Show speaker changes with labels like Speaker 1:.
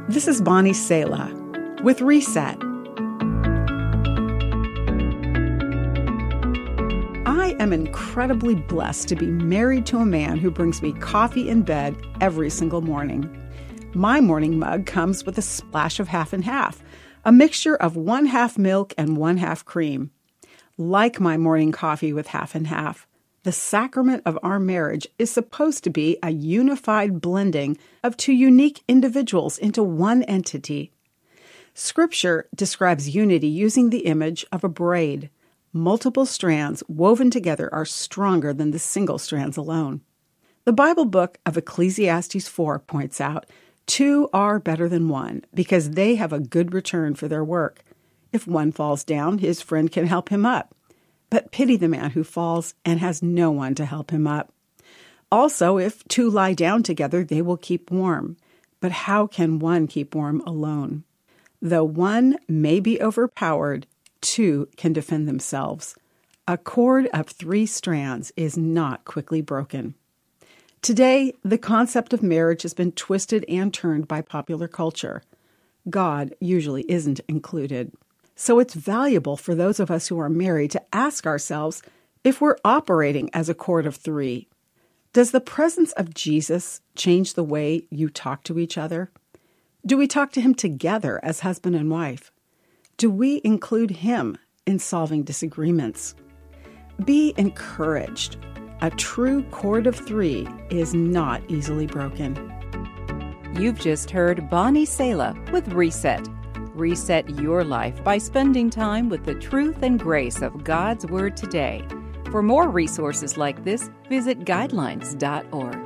Speaker 1: This is Bonnie Sala with Reset. I am incredibly blessed to be married to a man who brings me coffee in bed every single morning. My morning mug comes with a splash of half and half, a mixture of 1/2 milk and 1/2 cream. Like my morning coffee with half and half, the sacrament of our marriage is supposed to be a unified blending of two unique individuals into one entity. Scripture describes unity using the image of a braid. Multiple strands woven together are stronger than the single strands alone. The Bible book of Ecclesiastes 4 points out, 2 are better than 1 because they have a good return for their work. If one falls down, his friend can help him up. But pity the man who falls and has no one to help him up. Also, if 2 lie down together, they will keep warm. But how can one keep warm alone? Though one may be overpowered, 2 can defend themselves. A cord of 3 strands is not quickly broken. Today, the concept of marriage has been twisted and turned by popular culture. God usually isn't included. So it's valuable for those of us who are married to ask ourselves if we're operating as a cord of 3. Does the presence of Jesus change the way you talk to each other? Do we talk to him together as husband and wife? Do we include him in solving disagreements? Be encouraged. A true cord of 3 is not easily broken.
Speaker 2: You've just heard Bonnie Sala with Reset. Reset your life by spending time with the truth and grace of God's Word today. For more resources like this, visit guidelines.org.